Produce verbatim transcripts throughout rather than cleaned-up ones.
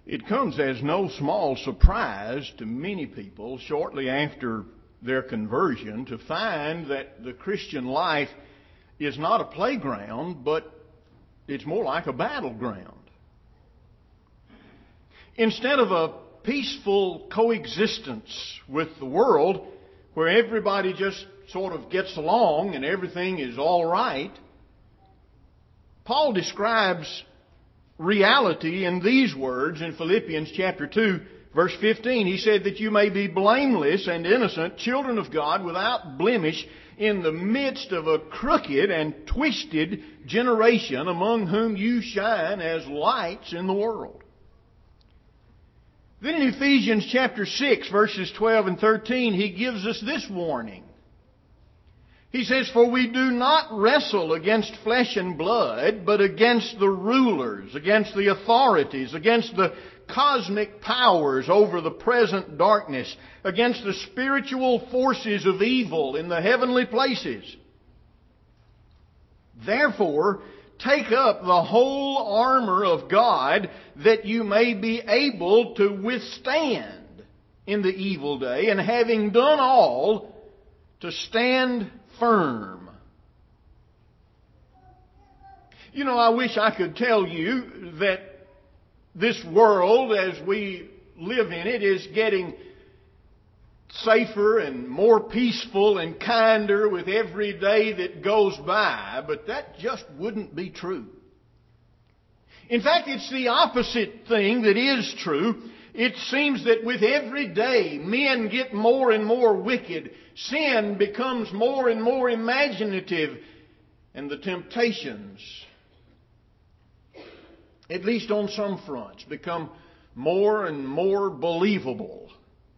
It comes as no small surprise to many people shortly after their conversion to find that the Christian life is not a playground, but it's more like a battleground. Instead of a peaceful coexistence with the world where everybody just sort of gets along and everything is all right, Paul describes reality in these words in Philippians chapter two, verse fifteen. He said that you may be blameless and innocent, children of God, without blemish, in the midst of a crooked and twisted generation, among whom you shine as lights in the world. Then in Ephesians chapter six, verses twelve and thirteen, he gives us this warning. He says, for we do not wrestle against flesh and blood, but against the rulers, against the authorities, against the cosmic powers over the present darkness, against the spiritual forces of evil in the heavenly places. Therefore, take up the whole armor of God, that you may be able to withstand in the evil day, and having done all, to stand firm. You know, I wish I could tell you that this world, as we live in it, is getting safer and more peaceful and kinder with every day that goes by, but that just wouldn't be true. In fact, it's the opposite thing that is true. It seems that with every day, men get more and more wicked. Sin becomes more and more imaginative. And the temptations, at least on some fronts, become more and more believable.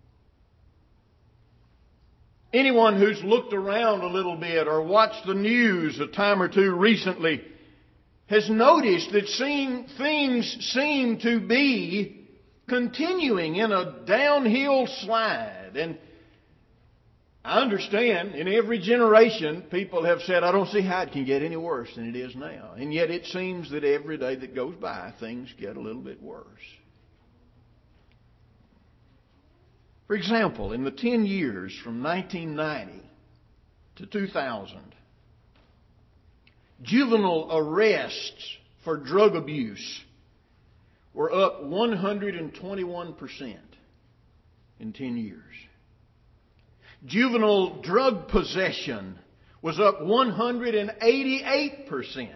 Anyone who's looked around a little bit or watched the news a time or two recently has noticed that seem, things seem to be continuing in a downhill slide. And I understand in every generation people have said, I don't see how it can get any worse than it is now. And yet it seems that every day that goes by, things get a little bit worse. For example, in the ten years from nineteen ninety to two thousand, juvenile arrests for drug abuse were up one hundred twenty-one percent in ten years. Juvenile drug possession was up one hundred eighty-eight percent.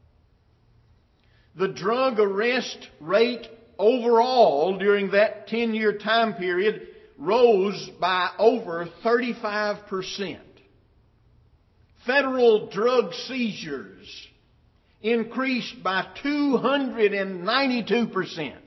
The drug arrest rate overall during that ten-year time period rose by over thirty-five percent. Federal drug seizures increased by two hundred ninety-two percent.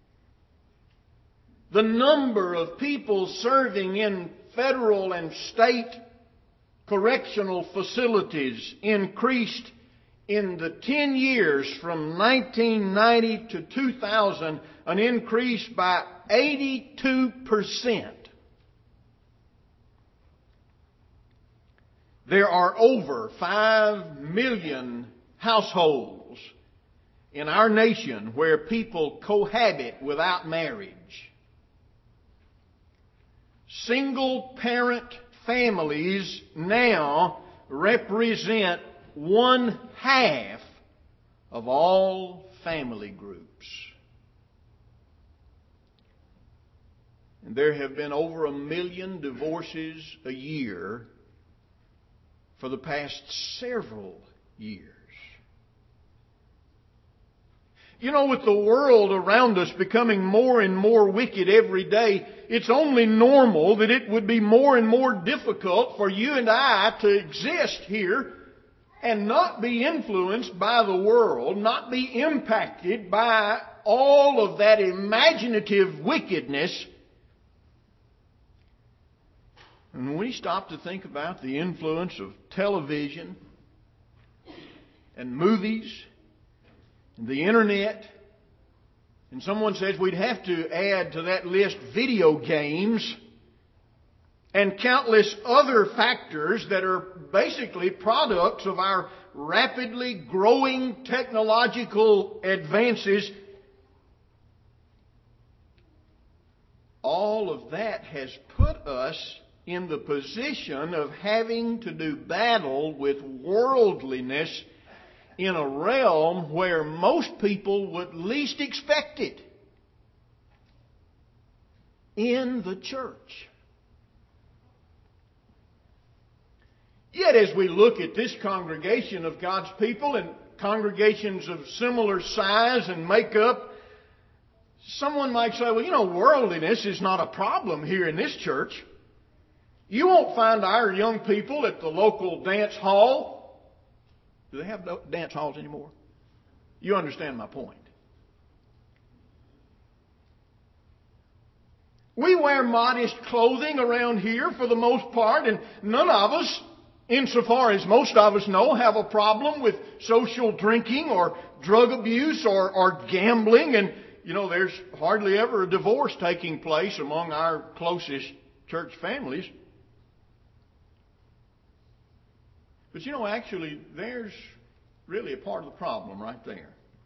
The number of people serving in federal and state correctional facilities increased in the ten years from nineteen ninety to two thousand, an increase by eighty-two percent. There are over five million households in our nation where people cohabit without marriage. Single-parent families now represent one half of all family groups. And there have been over a million divorces a year for the past several years. You know, with the world around us becoming more and more wicked every day, it's only normal that it would be more and more difficult for you and I to exist here and not be influenced by the world, not be impacted by all of that imaginative wickedness. And when we stop to think about the influence of television and movies and the internet, and someone says we'd have to add to that list video games and countless other factors that are basically products of our rapidly growing technological advances, all of that has put us in the position of having to do battle with worldliness in a realm where most people would least expect it. In the church. Yet as we look at this congregation of God's people and congregations of similar size and makeup, someone might say, well, you know, worldliness is not a problem here in this church. You won't find our young people at the local dance hall. Do they have dance halls anymore? You understand my point. We wear modest clothing around here for the most part, and none of us, insofar as most of us know, have a problem with social drinking or drug abuse or, or gambling. And, you know, there's hardly ever a divorce taking place among our closest church families. But, you know, actually, there's really a part of the problem right there.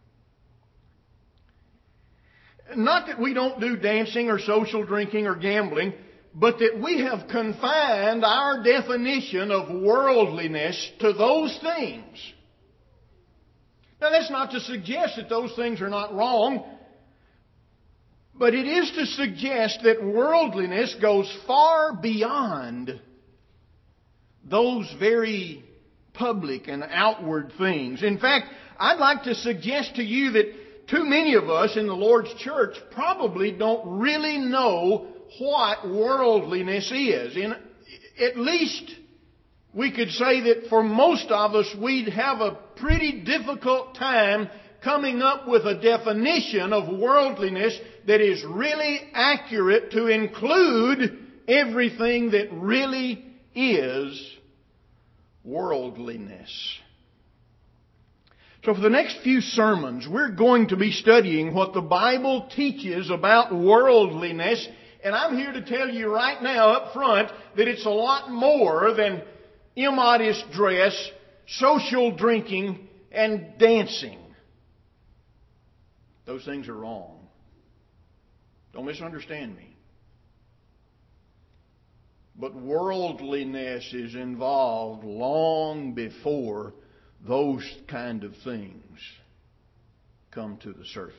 Not that we don't do dancing or social drinking or gambling, but that we have confined our definition of worldliness to those things. Now, that's not to suggest that those things are not wrong, but it is to suggest that worldliness goes far beyond those very public and outward things. In fact, I'd like to suggest to you that too many of us in the Lord's church probably don't really know what worldliness is. In, at least we could say that for most of us, we'd have a pretty difficult time coming up with a definition of worldliness that is really accurate to include everything that really is worldliness. So for the next few sermons, we're going to be studying what the Bible teaches about worldliness. And I'm here to tell you right now up front that it's a lot more than immodest dress, social drinking, and dancing. Those things are wrong. Don't misunderstand me. But worldliness is involved long before those kind of things come to the surface.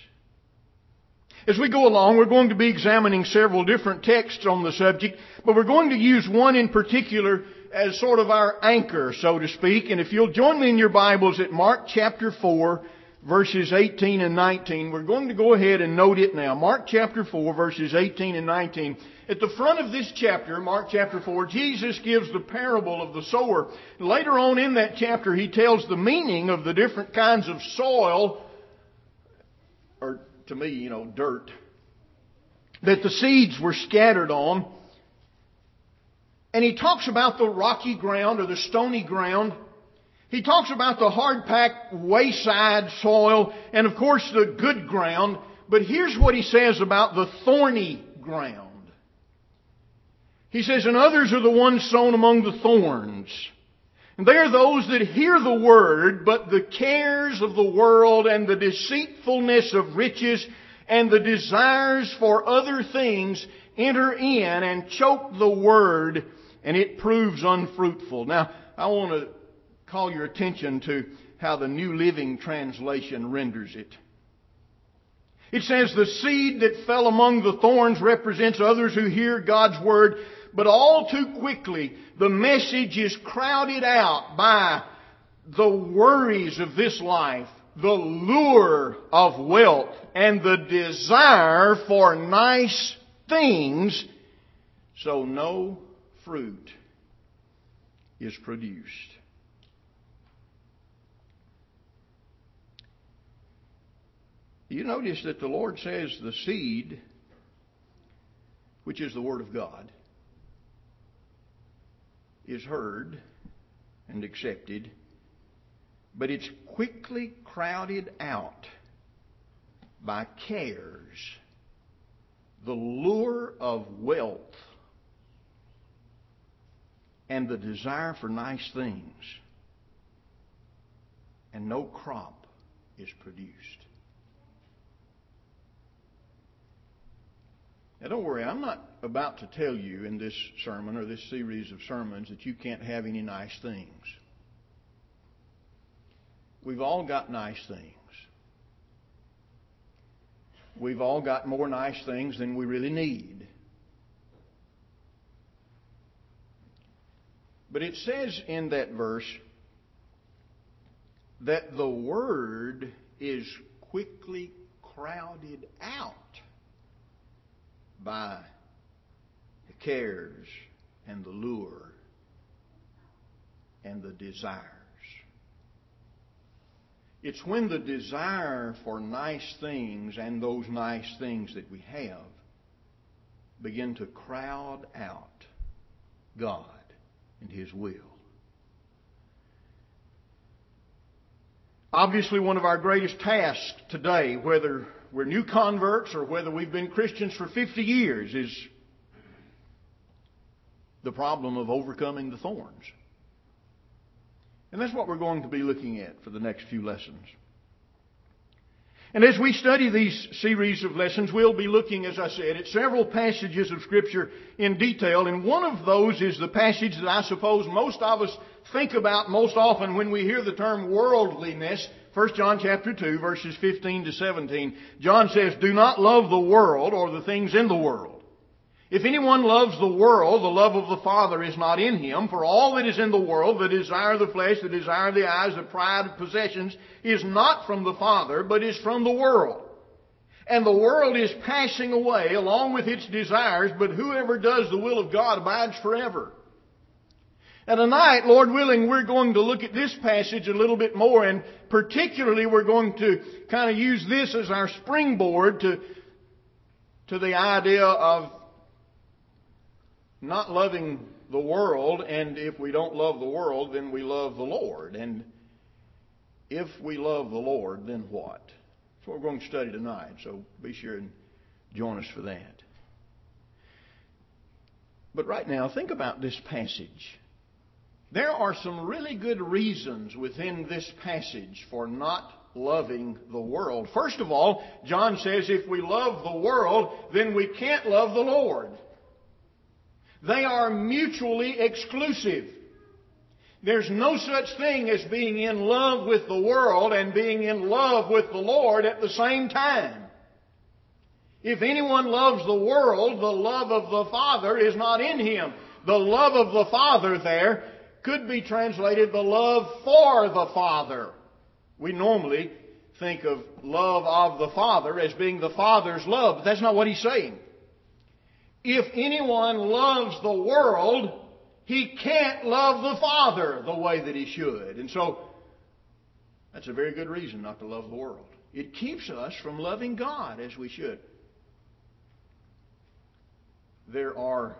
As we go along, we're going to be examining several different texts on the subject, but we're going to use one in particular as sort of our anchor, so to speak. And if you'll join me in your Bibles at Mark chapter four, verses eighteen and nineteen, we're going to go ahead and note it now. Mark chapter four, verses eighteen and nineteen. At the front of this chapter, Mark chapter four, Jesus gives the parable of the sower. Later on in that chapter, He tells the meaning of the different kinds of soil, or to me, you know, dirt, that the seeds were scattered on. And He talks about the rocky ground or the stony ground. He talks about the hard-packed wayside soil and, of course, the good ground. But here's what He says about the thorny ground. He says, and others are the ones sown among the thorns. And they are those that hear the word, but the cares of the world and the deceitfulness of riches and the desires for other things enter in and choke the word, and it proves unfruitful. Now, I want to call your attention to how the New Living Translation renders it. It says, the seed that fell among the thorns represents others who hear God's word, but all too quickly the message is crowded out by the worries of this life, the lure of wealth, and the desire for nice things, so no fruit is produced. You notice that the Lord says the seed, which is the Word of God, is heard and accepted, but it's quickly crowded out by cares, the lure of wealth, and the desire for nice things, and no crop is produced. Now don't worry, I'm not about to tell you in this sermon or this series of sermons that you can't have any nice things. We've all got nice things. We've all got more nice things than we really need. But it says in that verse that the word is quickly crowded out by the cares and the lure and the desires. It's when the desire for nice things and those nice things that we have begin to crowd out God and His will. Obviously, one of our greatest tasks today, whether we're new converts or whether we've been Christians for fifty years, is the problem of overcoming the thorns. And that's what we're going to be looking at for the next few lessons. And as we study these series of lessons, we'll be looking, as I said, at several passages of Scripture in detail. And one of those is the passage that I suppose most of us think about most often when we hear the term worldliness. First John chapter two, verses fifteen to seventeen. John says, "Do not love the world or the things in the world. If anyone loves the world, the love of the Father is not in him. For all that is in the world, the desire of the flesh, the desire of the eyes, the pride of possessions, is not from the Father, but is from the world. And the world is passing away along with its desires, but whoever does the will of God abides forever." And tonight, Lord willing, we're going to look at this passage a little bit more, and particularly we're going to kind of use this as our springboard to, to the idea of not loving the world, and if we don't love the world, then we love the Lord. And if we love the Lord, then what? That's what we're going to study tonight, so be sure and join us for that. But right now, think about this passage. There are some really good reasons within this passage for not loving the world. First of all, John says if we love the world, then we can't love the Lord. They are mutually exclusive. There's no such thing as being in love with the world and being in love with the Lord at the same time. If anyone loves the world, the love of the Father is not in him. The love of the Father there could be translated the love for the Father. We normally think of love of the Father as being the Father's love, but that's not what he's saying. If anyone loves the world, he can't love the Father the way that he should. And so, that's a very good reason not to love the world. It keeps us from loving God as we should. There are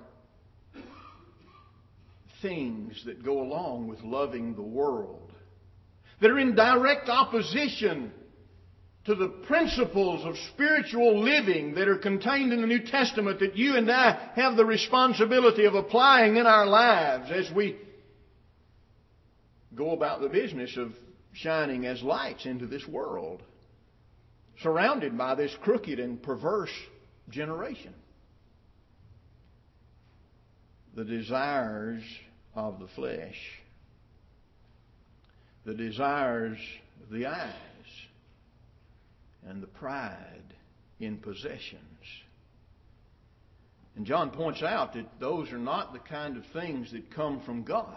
things that go along with loving the world that are in direct opposition to the principles of spiritual living that are contained in the New Testament that you and I have the responsibility of applying in our lives as we go about the business of shining as lights into this world, surrounded by this crooked and perverse generation. The desires of the flesh, the desires of the eyes, and the pride in possessions. And John points out that those are not the kind of things that come from God.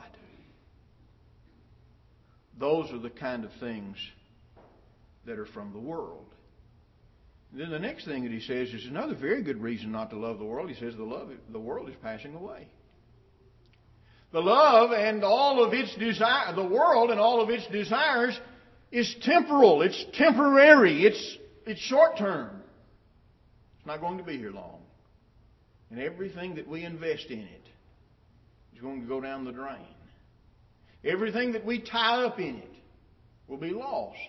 Those are the kind of things that are from the world. And then the next thing that he says is another very good reason not to love the world. He says the love the world is passing away. The love and all of its desire, the world and all of its desires is temporal. It's temporary. It's, it's short term. It's not going to be here long. And everything that we invest in it is going to go down the drain. Everything that we tie up in it will be lost.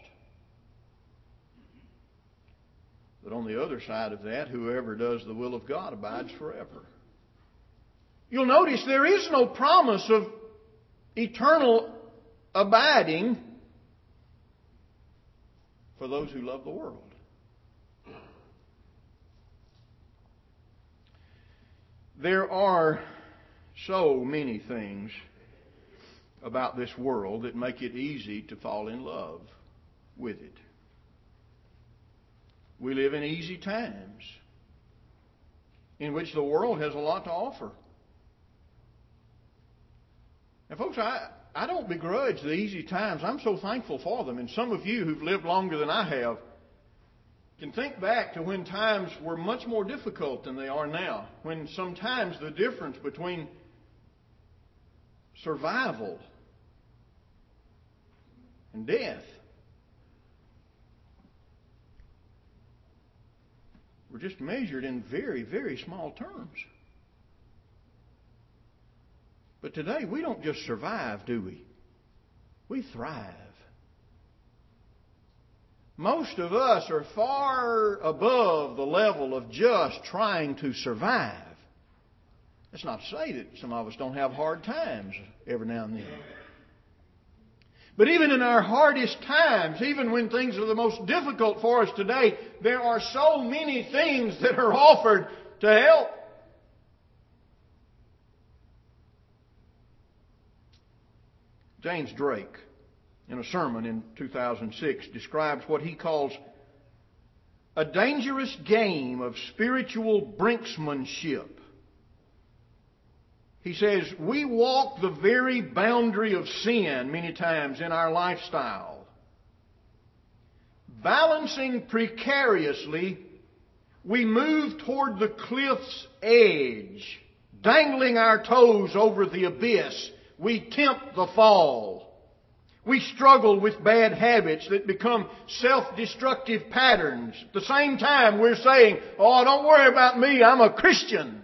But on the other side of that, whoever does the will of God abides forever. You'll notice there is no promise of eternal abiding for those who love the world. There are so many things about this world that make it easy to fall in love with it. We live in easy times in which the world has a lot to offer. Now, folks, I, I don't begrudge the easy times. I'm so thankful for them. And some of you who've lived longer than I have can think back to when times were much more difficult than they are now. When sometimes the difference between survival and death were just measured in very, very small terms. But today we don't just survive, do we? We thrive. Most of us are far above the level of just trying to survive. That's not to say that some of us don't have hard times every now and then. But even in our hardest times, even when things are the most difficult for us today, there are so many things that are offered to help. James Drake, in a sermon in two thousand six, describes what he calls a dangerous game of spiritual brinksmanship. He says, we walk the very boundary of sin many times in our lifestyle. Balancing precariously, we move toward the cliff's edge. Dangling our toes over the abyss, we tempt the fall. We struggle with bad habits that become self-destructive patterns. At the same time, we're saying, oh, don't worry about me, I'm a Christian.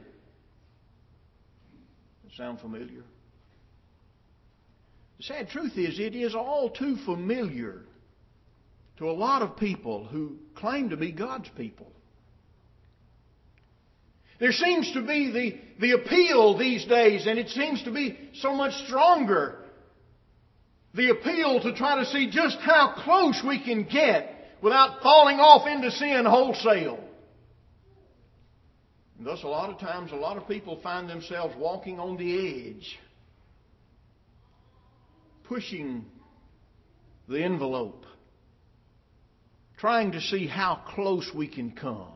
Sound familiar? The sad truth is, it is all too familiar to a lot of people who claim to be God's people. There seems to be the, the appeal these days, and it seems to be so much stronger. The appeal to try to see just how close we can get without falling off into sin wholesale. And thus, a lot of times, a lot of people find themselves walking on the edge, pushing the envelope, trying to see how close we can come,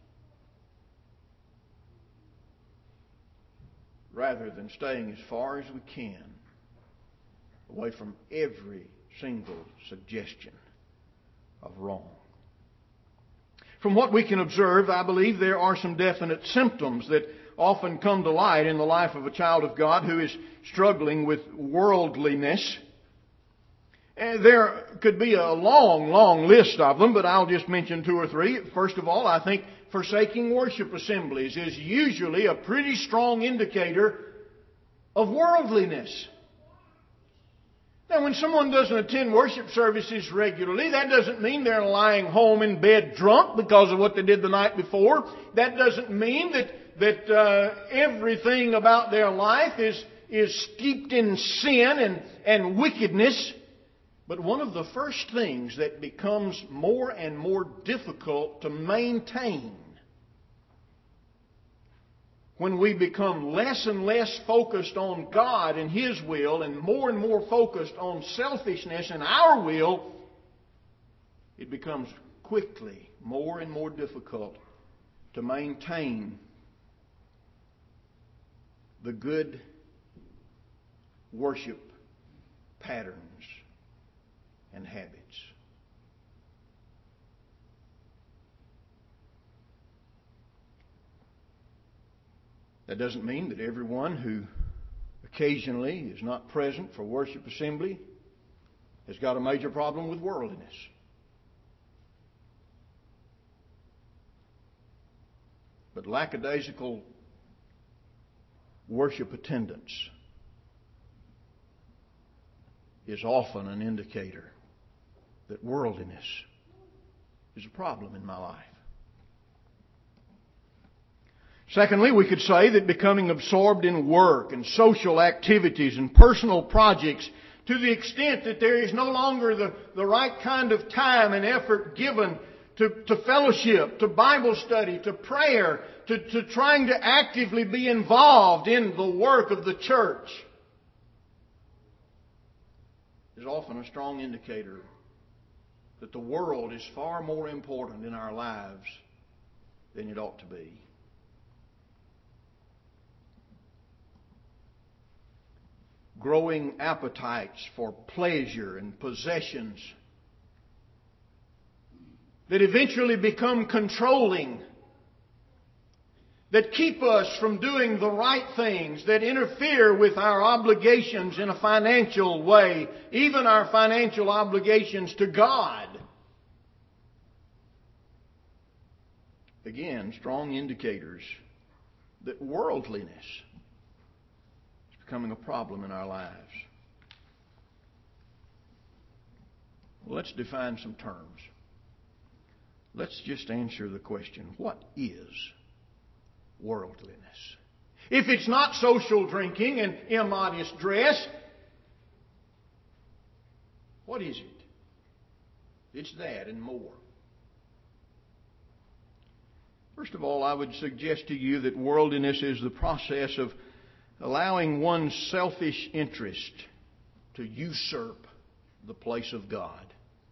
rather than staying as far as we can away from every single suggestion of wrong. From what we can observe, I believe there are some definite symptoms that often come to light in the life of a child of God who is struggling with worldliness. And there could be a long, long list of them, but I'll just mention two or three. First of all, I think forsaking worship assemblies is usually a pretty strong indicator of worldliness. Now, when someone doesn't attend worship services regularly, that doesn't mean they're lying home in bed drunk because of what they did the night before. That doesn't mean that that uh, everything about their life is is steeped in sin and, and wickedness. But one of the first things that becomes more and more difficult to maintain when we become less and less focused on God and His will and more and more focused on selfishness and our will, it becomes quickly more and more difficult to maintain the good worship patterns and habits. That doesn't mean that everyone who occasionally is not present for worship assembly has got a major problem with worldliness. But lackadaisical worship attendance is often an indicator that worldliness is a problem in my life. Secondly, we could say that becoming absorbed in work and social activities and personal projects to the extent that there is no longer the, the right kind of time and effort given to, to fellowship, to Bible study, to prayer, to, to trying to actively be involved in the work of the church is often a strong indicator that the world is far more important in our lives than it ought to be. Growing appetites for pleasure and possessions that eventually become controlling, that keep us from doing the right things, that interfere with our obligations in a financial way, even our financial obligations to God. Again, strong indicators that worldliness is becoming a problem in our lives. Well, let's define some terms. Let's just answer the question, what is worldliness? If it's not social drinking and immodest dress, what is it? It's that and more. First of all, I would suggest to you that worldliness is the process of allowing one's selfish interest to usurp the place of God.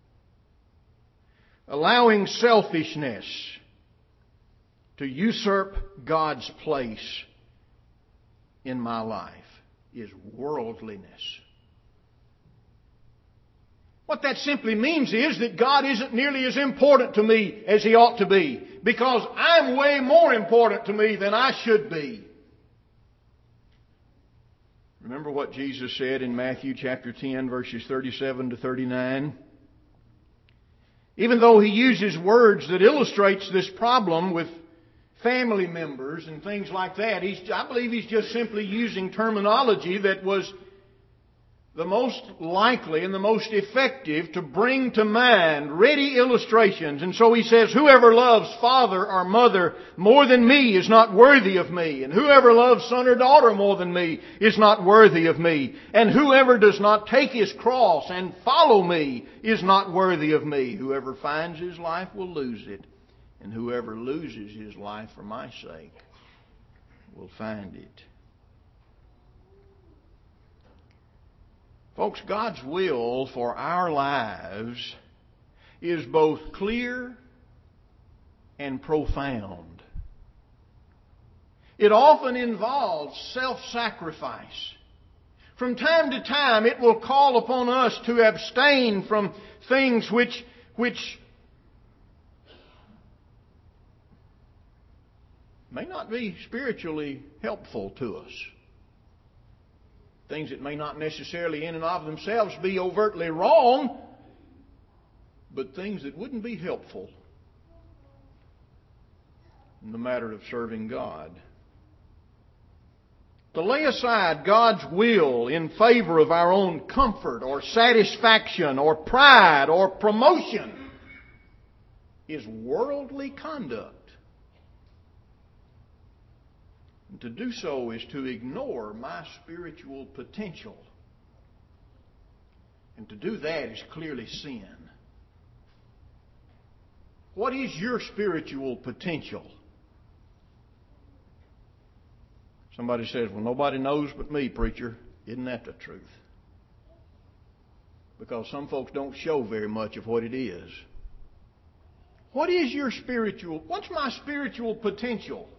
Allowing selfishness to usurp God's place in my life is worldliness. What that simply means is that God isn't nearly as important to me as He ought to be, because I'm way more important to me than I should be. Remember what Jesus said in Matthew chapter ten, verses thirty-seven to thirty-nine? Even though He uses words that illustrates this problem with family members and things like that, he's, I believe He's just simply using terminology that was the most likely and the most effective to bring to mind ready illustrations. And so He says, whoever loves father or mother more than me is not worthy of me. And whoever loves son or daughter more than me is not worthy of me. And whoever does not take his cross and follow me is not worthy of me. Whoever finds his life will lose it. And whoever loses his life for my sake will find it. Folks, God's will for our lives is both clear and profound. It often involves self-sacrifice. From time to time, it will call upon us to abstain from things which, which may not be spiritually helpful to us. Things that may not necessarily in and of themselves be overtly wrong, but things that wouldn't be helpful in the matter of serving God. To lay aside God's will in favor of our own comfort or satisfaction or pride or promotion is worldly conduct. And to do so is to ignore my spiritual potential. And to do that is clearly sin. What is your spiritual potential? Somebody says, well, nobody knows but me, preacher. Isn't that the truth? Because some folks don't show very much of what it is. What is your spiritual, what's my spiritual potential?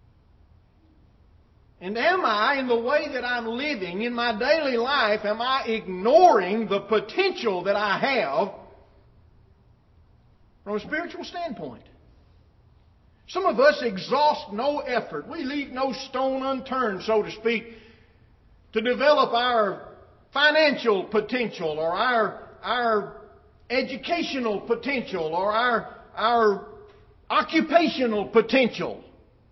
And am I, in the way that I'm living in my daily life, am I ignoring the potential that I have from a spiritual standpoint? Some of us exhaust no effort. We leave no stone unturned, so to speak, to develop our financial potential or our, our educational potential or our, our occupational potential.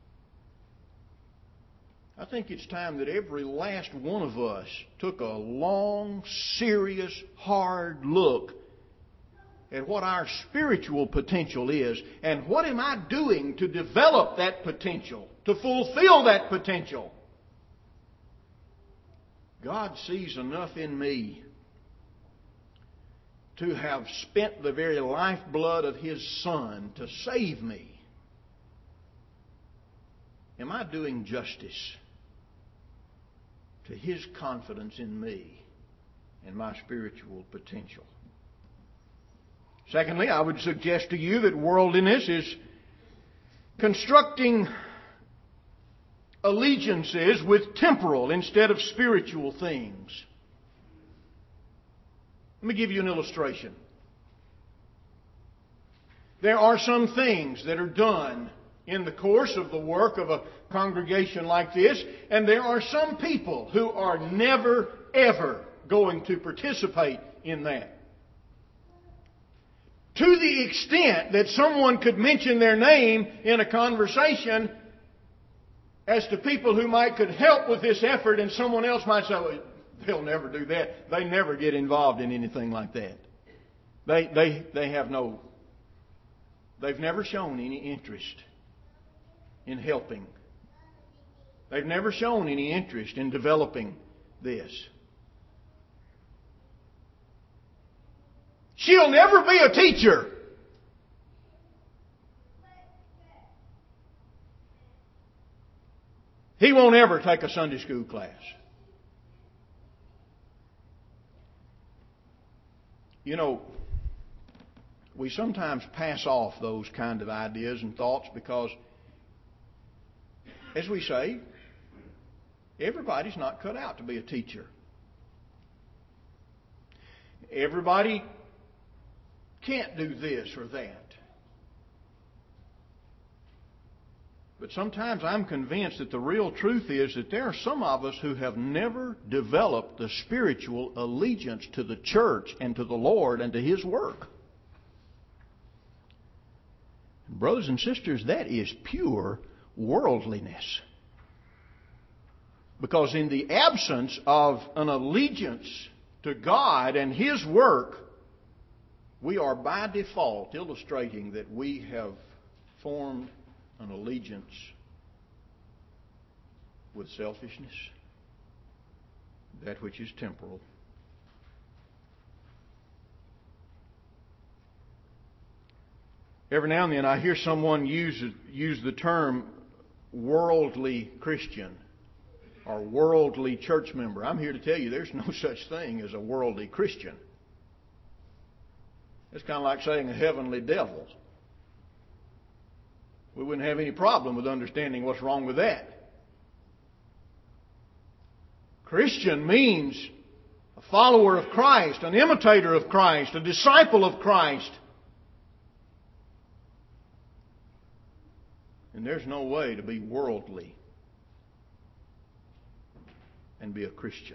I think it's time that every last one of us took a long, serious, hard look at what our spiritual potential is and what am I doing to develop that potential, to fulfill that potential. God sees enough in me to have spent the very lifeblood of His Son to save me, am I doing justice to His confidence in me and my spiritual potential? Secondly, I would suggest to you that worldliness is constructing allegiances with temporal instead of spiritual things. Let me give you an illustration. There are some things that are done in the course of the work of a congregation like this, and there are some people who are never, ever going to participate in that. To the extent that someone could mention their name in a conversation as to people who might could help with this effort, and someone else might say, well, they'll never do that. They never get involved in anything like that. They, they, they have no, they've never shown any interest in helping. They've never shown any interest in developing this. She'll never be a teacher. He won't ever take a Sunday school class. You know, we sometimes pass off those kind of ideas and thoughts because, as we say, everybody's not cut out to be a teacher. Everybody can't do this or that. But sometimes I'm convinced that the real truth is that there are some of us who have never developed the spiritual allegiance to the church and to the Lord and to His work. Brothers and sisters, that is pure worldliness. Because in the absence of an allegiance to God and His work, we are by default illustrating that we have formed an allegiance with selfishness, that which is temporal. Every now and then I hear someone use use the term worldly Christian or worldly church member. I'm here to tell you there's no such thing as a worldly Christian. It's kind of like saying a heavenly devil. We wouldn't have any problem with understanding what's wrong with that. Christian means a follower of Christ, an imitator of Christ, a disciple of Christ. And there's no way to be worldly and be a Christian.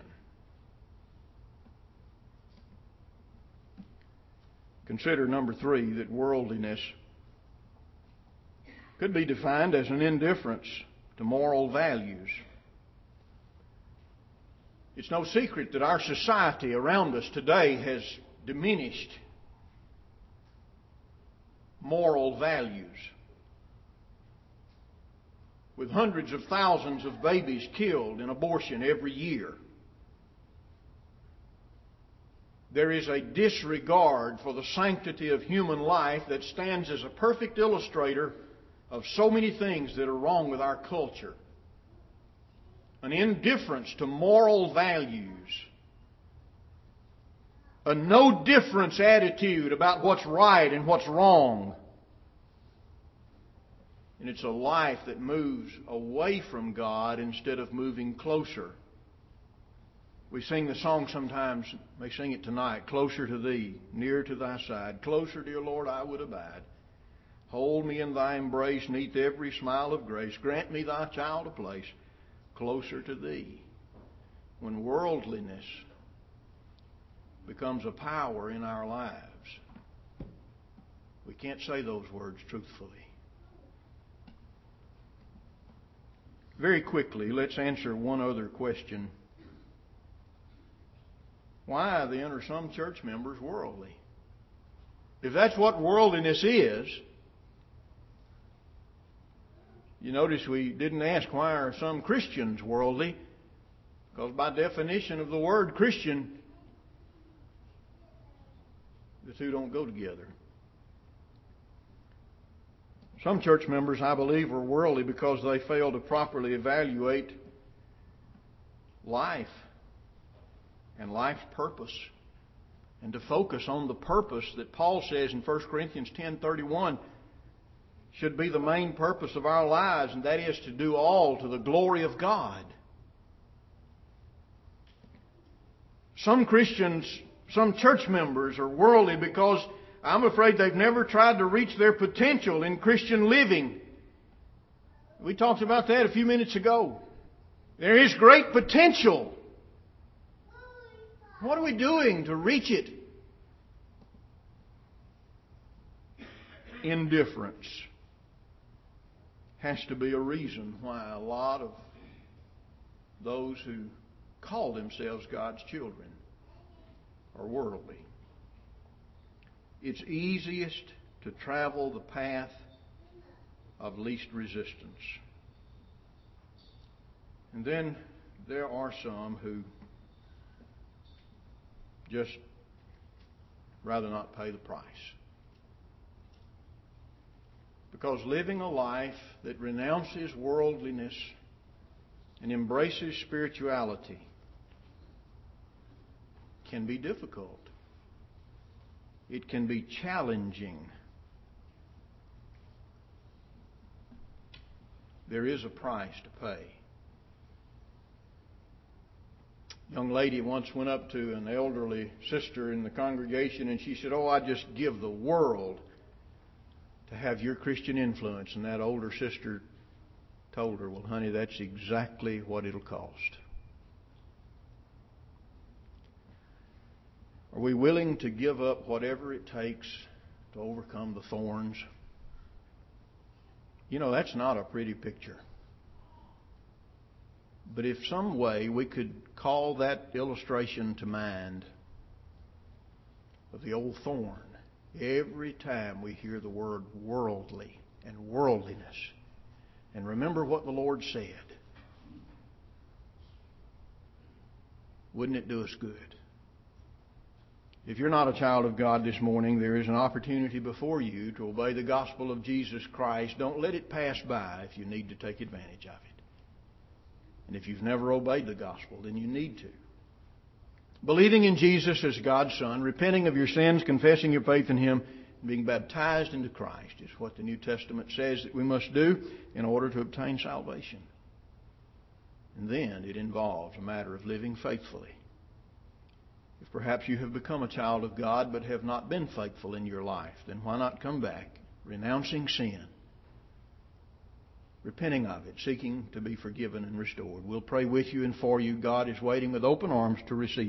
Consider, number three, that worldliness could be defined as an indifference to moral values. It's no secret that our society around us today has diminished moral values. With hundreds of thousands of babies killed in abortion every year, there is a disregard for the sanctity of human life that stands as a perfect illustrator of so many things that are wrong with our culture. An indifference to moral values. A no difference attitude about what's right and what's wrong. And it's a life that moves away from God instead of moving closer. We sing the song sometimes, may sing it tonight, closer to Thee, near to Thy side. Closer, dear Lord, I would abide. Hold me in Thy embrace, neath every smile of grace. Grant me Thy child a place closer to Thee. When worldliness becomes a power in our lives, we can't say those words truthfully. Very quickly, let's answer one other question. Why then are some church members worldly? If that's what worldliness is, you notice we didn't ask why are some Christians worldly, because by definition of the word Christian, The two don't go together. Some church members, I believe, are worldly because they fail to properly evaluate life and life's purpose, and to focus on the purpose that Paul says in First Corinthians ten thirty-one should be the main purpose of our lives, and that is to do all to the glory of God. Some Christians, some church members are worldly because I'm afraid they've never tried to reach their potential in Christian living. We talked about that a few minutes ago. There is great potential. What are we doing to reach it? Indifference has to be a reason why a lot of those who call themselves God's children are worldly. It's easiest to travel the path of least resistance. And then there are some who just rather not pay the price. Because living a life that renounces worldliness and embraces spirituality can be difficult. It can be challenging. There is a price to pay. A young lady once went up to an elderly sister in the congregation and she said, "Oh, I'd just give the world to have your Christian influence." And that older sister told her, "Well, honey, that's exactly what it'll cost." Are we willing to give up whatever it takes to overcome the thorns? You know, that's not a pretty picture. But if some way we could call that illustration to mind of the old thorn, every time we hear the word worldly and worldliness, and remember what the Lord said, wouldn't it do us good? If you're not a child of God this morning, there is an opportunity before you to obey the gospel of Jesus Christ. Don't let it pass by if you need to take advantage of it. And if you've never obeyed the gospel, then you need to. Believing in Jesus as God's Son, repenting of your sins, confessing your faith in Him, and being baptized into Christ is what the New Testament says that we must do in order to obtain salvation. And then it involves a matter of living faithfully. If perhaps you have become a child of God but have not been faithful in your life, then why not come back, renouncing sin, repenting of it, seeking to be forgiven and restored. We'll pray with you and for you. God is waiting with open arms to receive